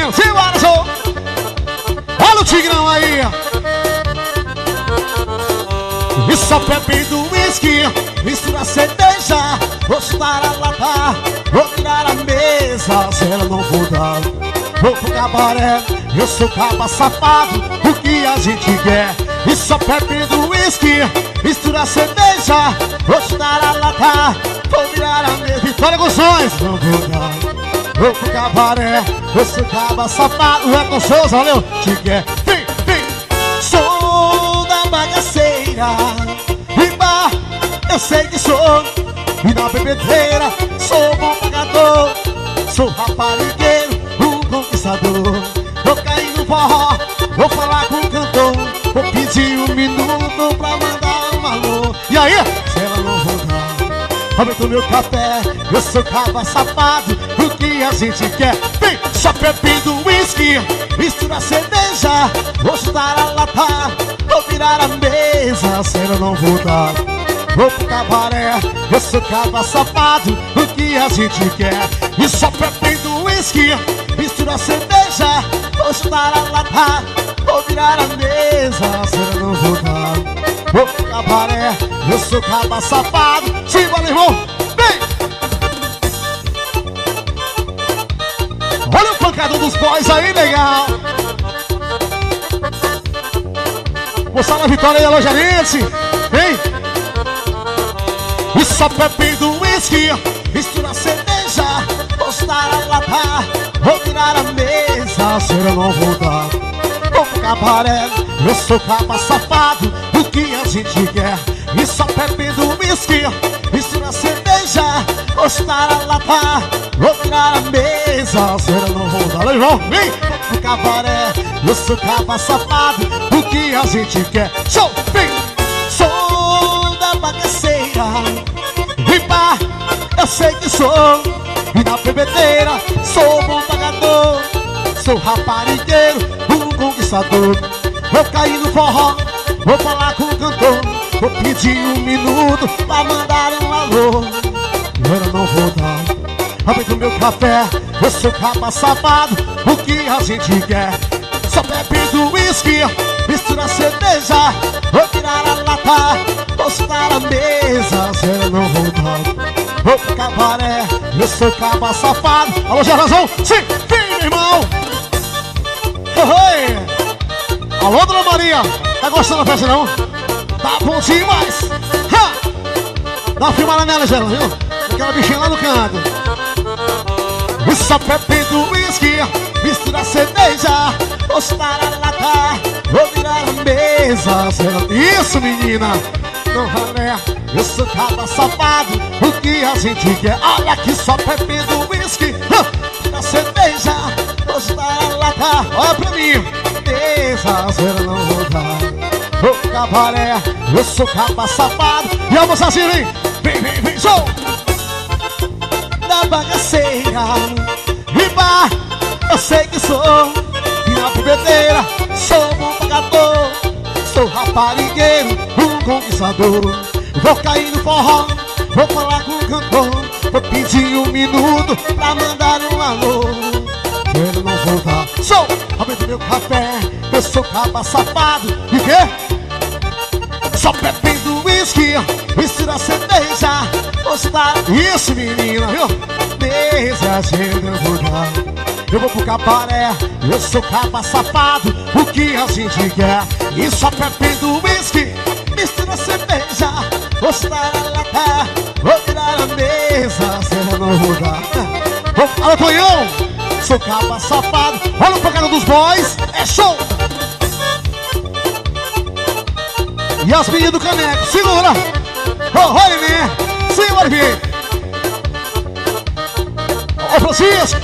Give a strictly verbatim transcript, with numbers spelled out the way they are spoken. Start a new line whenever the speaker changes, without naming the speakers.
simbora, show. Olha o Tigrão aí. E só bebendo whisky, mistura cerveja, vou chutar a lata, vou virar a mesa, se ela não for dar, vou pro cabaré, eu sou caba safado, o que a gente quer? E só bebendo whisky, mistura cerveja, vou chutar a lata, vou virar a mesa. Vitória Gonçalves, não vou dar, vou pro cabaré, eu sou caba safado, é com Souza, valeu, te quer? Vem, vem, sou da bagaceira, riba, eu sei que sou, e na bebedeira, sou bom pagador, sou raparigueiro, um conquistador, vou cair no forró, vou falar com o cantor, vou pedir um minuto pra mandar um alô. E aí, se ela não voltar, aumenta o meu café, eu sou caba safado, o que a gente quer? Vem, só bebendo whisky, mistura cerveja, vou chutar a lata, vou virar a mesa, se ela não voltar, vou pro cabaré, eu sou caba safado, o que a gente quer? E só bebendo whisky, mistura cerveja, vou chutar a lata, vou virar a mesa, se ela não voltar, vou pro cabaré, eu sou caba safado. Simbora, irmão, vem! Olha o pancadão dos boys aí, legal! Moçada Vitória e a Lojarense, vem! E só bebendo whisky, mistura cerveja, vou chutar a lata, vou virar a mesa, se ela não voltar, vou pro cabaré, eu sou caba safado, o que a gente quer? E só bebendo whisky, mistura cerveja, vou chutar a lata, vou virar a mesa, se ela não voltar. Olha, irmão, vem! Vou pro cabaré, eu sou caba safado, o que a gente quer? Show, vem! Sou da bagaceira, ripa, eu sei que sou, e na bebedeira, sou bom pagador, sou raparigueiro, um conquistador, vou cair no forró, vou falar com o cantor, vou pedir um minuto pra mandar um alô. E ela não vou dar, aumenta o meu café, eu sou caba safado, o que a gente quer? Só bebendo whisky, mistura cerveja, vou tirar a lata, vou chutar a mesa, se ela não voltar, vou pro cabaré, eu sou caba safado. Alô, Gervasão, sim, vem, irmão. Oi. Alô, Dona Maria, tá gostando da festa não? Tá bom demais. Ha! Dá uma filmada nela, Gera, viu? Aquela bichinha lá no canto. E só bebendo whisky, mistura cerveja, vou chutar a lata, vou virar a mesa, se ela... Isso, menina! Não ralé, eu sou caba safado, o que a gente quer? Olha aqui, só bebendo whisky, mistura cerveja, vou chutar a lata, olha pra mim, mesa, se ela não voltar, vou pro cabaré, eu sou caba safado. E a moça assim, vem, vem, vem, vem, show! Da bagaceira, riba, eu sei que sou, e na bebedeira, sou bom pagador, sou raparigueiro, um conquistador, vou cair no forró, vou falar com o cantor, vou pedir um minuto pra mandar um alô. Ele não voltar, sou, aumenta meu café, eu sou caba safado. E o quê? Só bebendo whisky, mistura cerveja, gostar. Isso, menina, viu? Mesa chega no lugar, eu vou pro cabaré, eu sou caba safado, o que a gente quer? E só bebendo whisky, mistura cerveja, gostar a lata, vou virar a mesa, se ela não rodar. Alô, Tonhão, sou caba safado, olha o pancadão dos boys, é show! E as meninas do caneco, segura! Oh, olha, né? Segura, filho! Ô, Francisco!